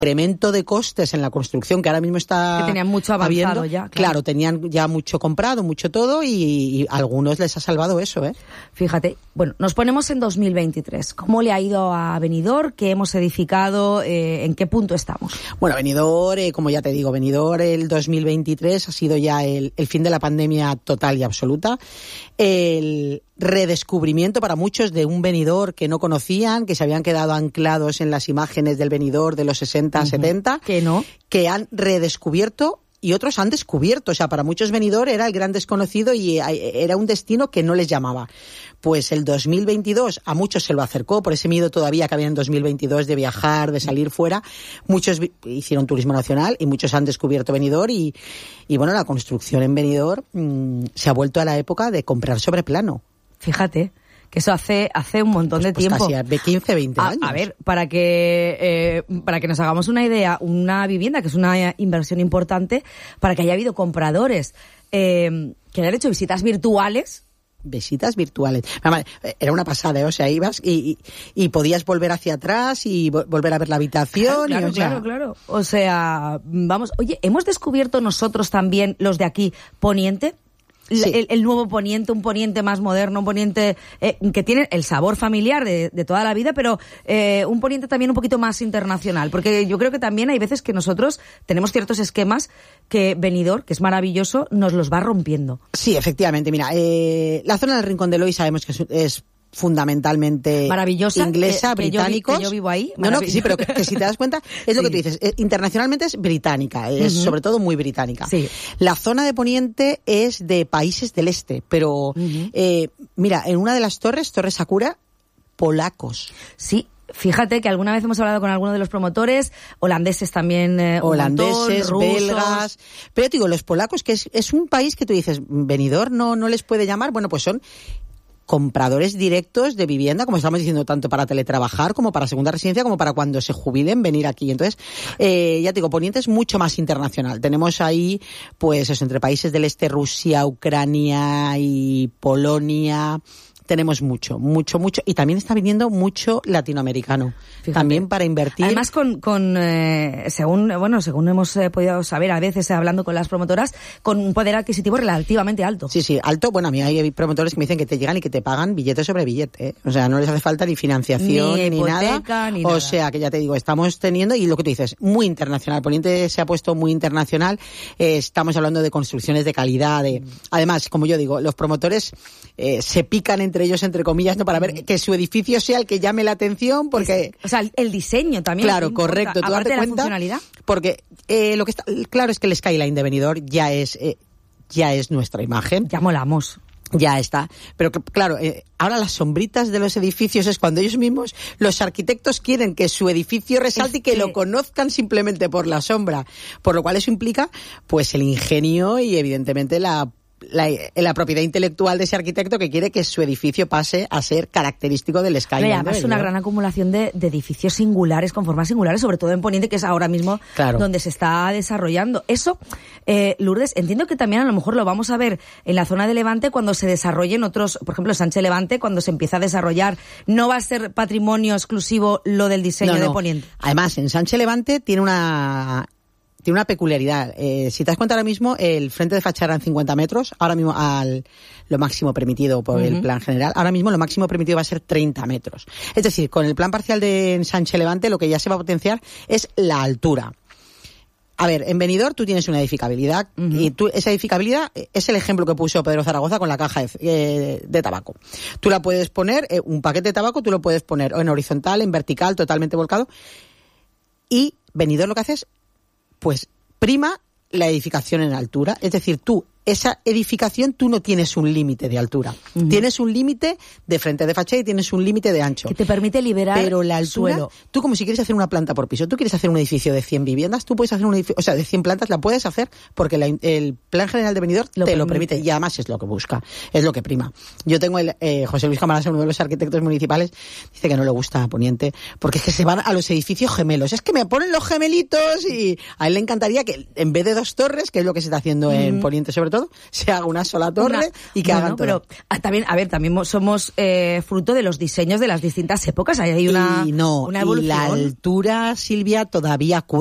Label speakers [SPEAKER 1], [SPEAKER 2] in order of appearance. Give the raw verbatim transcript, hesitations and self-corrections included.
[SPEAKER 1] incremento de costes en la construcción que ahora mismo está
[SPEAKER 2] que tenían mucho avanzado
[SPEAKER 1] habiendo,
[SPEAKER 2] ya. Claro.
[SPEAKER 1] claro, tenían ya mucho comprado, mucho todo, y, y a algunos les ha salvado eso, ¿eh?
[SPEAKER 2] Fíjate, bueno, nos ponemos en dos mil veintitrés. ¿Cómo le ha ido a Benidorm? ¿Qué hemos edificado? Eh, ¿En qué punto estamos?
[SPEAKER 1] Bueno, Benidorm, eh, como ya te digo, Benidorm el dos mil veintitrés ha sido ya el, el fin de la pandemia total y absoluta. El redescubrimiento para muchos de un Benidorm que no conocían, que se habían quedado anclados en las imágenes del Benidorm de los sesenta, uh-huh. setenta,
[SPEAKER 2] que no,
[SPEAKER 1] que han redescubierto y otros han descubierto. O sea, para muchos Benidorm era el gran desconocido y era un destino que no les llamaba. Pues el dos mil veintidós a muchos se lo acercó, por ese miedo todavía que había en dos mil veintidós de viajar, de salir fuera. Muchos hicieron turismo nacional y muchos han descubierto Benidorm y, y bueno, la construcción en Benidorm mmm, se ha vuelto a la época de comprar sobre plano.
[SPEAKER 2] Fíjate, que eso hace hace un montón
[SPEAKER 1] pues,
[SPEAKER 2] de
[SPEAKER 1] pues
[SPEAKER 2] tiempo.
[SPEAKER 1] Casi de quince, veinte años.
[SPEAKER 2] A, a ver, para que eh, para que nos hagamos una idea, una vivienda que es una inversión importante, para que haya habido compradores eh, que hayan hecho visitas virtuales.
[SPEAKER 1] Visitas virtuales. Era una pasada, ¿eh? O sea, ibas y, y, y podías volver hacia atrás y vo- volver a ver la habitación.
[SPEAKER 2] Claro,
[SPEAKER 1] y, o sea...
[SPEAKER 2] claro, claro. O sea, vamos, oye, ¿hemos descubierto nosotros también, los de aquí, Poniente? Sí. El, el nuevo Poniente, un Poniente más moderno, un Poniente eh, que tiene el sabor familiar de, de toda la vida, pero eh, un Poniente también un poquito más internacional, porque yo creo que también hay veces que nosotros tenemos ciertos esquemas que Benidorm, que es maravilloso, nos los va rompiendo.
[SPEAKER 1] Sí, efectivamente. Mira, eh, la zona del Rincón de Eloy sabemos que es, es fundamentalmente
[SPEAKER 2] maravillosa,
[SPEAKER 1] inglesa,
[SPEAKER 2] que,
[SPEAKER 1] británicos.
[SPEAKER 2] Que yo, vi, que yo vivo ahí.
[SPEAKER 1] No, no, que sí, pero que, que si te das cuenta, es lo sí. que tú dices. Eh, internacionalmente es británica, es uh-huh. sobre todo muy británica.
[SPEAKER 2] Sí.
[SPEAKER 1] La zona de Poniente es de países del este, pero uh-huh. eh, mira, en una de las torres, Torre Sakura, polacos.
[SPEAKER 2] Sí. Fíjate que alguna vez hemos hablado con algunos de los promotores, holandeses también, eh,
[SPEAKER 1] holandeses,
[SPEAKER 2] montón,
[SPEAKER 1] belgas, pero te digo, los polacos, que es, es un país que tú dices, Benidorm no, no les puede llamar, bueno, pues son compradores directos de vivienda, como estamos diciendo, tanto para teletrabajar como para segunda residencia, como para cuando se jubilen venir aquí. Entonces, eh, ya te digo, Poniente es mucho más internacional. Tenemos ahí, pues eso, entre países del este, Rusia, Ucrania y Polonia. Tenemos mucho, mucho, mucho. Y también está viniendo mucho latinoamericano. Fíjate. También para invertir.
[SPEAKER 2] Además, con, con eh, según bueno según hemos eh, podido saber, a veces eh, hablando con las promotoras, con un poder adquisitivo relativamente alto.
[SPEAKER 1] Sí, sí, alto. Bueno, a mí hay promotores que me dicen que te llegan y que te pagan billete sobre billete, ¿eh? O sea, no les hace falta ni financiación,
[SPEAKER 2] ni,
[SPEAKER 1] ni
[SPEAKER 2] hipoteca,
[SPEAKER 1] nada.
[SPEAKER 2] Ni
[SPEAKER 1] o
[SPEAKER 2] nada.
[SPEAKER 1] sea, que ya te digo, estamos teniendo, y lo que tú dices, muy internacional. Poniente se ha puesto muy internacional. Eh, estamos hablando de construcciones de calidad. De... Además, como yo digo, los promotores eh, se pican entre ellos, entre comillas, ¿no? Para ver que su edificio sea el que llame la atención, porque...
[SPEAKER 2] O sea, el diseño también.
[SPEAKER 1] Claro, correcto. Tú
[SPEAKER 2] aparte
[SPEAKER 1] date
[SPEAKER 2] de la
[SPEAKER 1] cuenta,
[SPEAKER 2] funcionalidad.
[SPEAKER 1] porque eh, lo que está claro es que el skyline de Benidorm ya es eh, ya es nuestra imagen.
[SPEAKER 2] Ya molamos.
[SPEAKER 1] Ya está. Pero claro, eh, ahora las sombritas de los edificios es cuando ellos mismos, los arquitectos, quieren que su edificio resalte y que, que lo conozcan simplemente por la sombra. Por lo cual eso implica, pues, el ingenio y evidentemente la La, la propiedad intelectual de ese arquitecto que quiere que su edificio pase a ser característico del skyline.
[SPEAKER 2] Pero además es una gran acumulación de, de edificios singulares, con formas singulares, sobre todo en Poniente, que es ahora mismo claro. donde se está desarrollando. Eso, eh, Lourdes, entiendo que también a lo mejor lo vamos a ver en la zona de Levante cuando se desarrollen otros, por ejemplo, Sánchez Levante, cuando se empieza a desarrollar, no va a ser patrimonio exclusivo lo del diseño no, no. de Poniente.
[SPEAKER 1] Además, en Sánchez Levante tiene una... Tiene una peculiaridad. Eh, si te das cuenta ahora mismo, el frente de fachada en cincuenta metros, ahora mismo al lo máximo permitido por uh-huh. el plan general, ahora mismo lo máximo permitido va a ser treinta metros. Es decir, con el plan parcial de Sánchez Levante lo que ya se va a potenciar es la altura. A ver, en Benidorm tú tienes una edificabilidad uh-huh. y tú, esa edificabilidad es el ejemplo que puso Pedro Zaragoza con la caja de, eh, de tabaco. Tú la puedes poner, eh, un paquete de tabaco, tú lo puedes poner en horizontal, en vertical, totalmente volcado, y Benidorm lo que hace es pues prima la edificación en altura. Es decir, tú, esa edificación, tú no tienes un límite de altura. Uh-huh. Tienes un límite de frente de fachada y tienes un límite de ancho.
[SPEAKER 2] Que te permite liberar
[SPEAKER 1] Pero la altura,
[SPEAKER 2] suelo.
[SPEAKER 1] Tú como si quieres hacer una planta por piso, tú quieres hacer un edificio de cien viviendas, tú puedes hacer un edificio, o sea, de cien plantas la puedes hacer porque la, el plan general de Benidorm lo te permite. lo permite y además es lo que busca, es lo que prima. Yo tengo el, eh, José Luis Camarasa, uno de los arquitectos municipales, dice que no le gusta Poniente porque es que se van a los edificios gemelos. Es que me ponen los gemelitos y a él le encantaría que en vez de dos torres, que es lo que se está haciendo mm. en Poniente sobre todo, se haga una sola torre una, y que
[SPEAKER 2] bueno,
[SPEAKER 1] hagan todo.
[SPEAKER 2] Pero ah, también, a ver, también somos eh, fruto de los diseños de las distintas épocas. Hay una,
[SPEAKER 1] y no,
[SPEAKER 2] una evolución.
[SPEAKER 1] Y la altura, Silvia, todavía cuesta.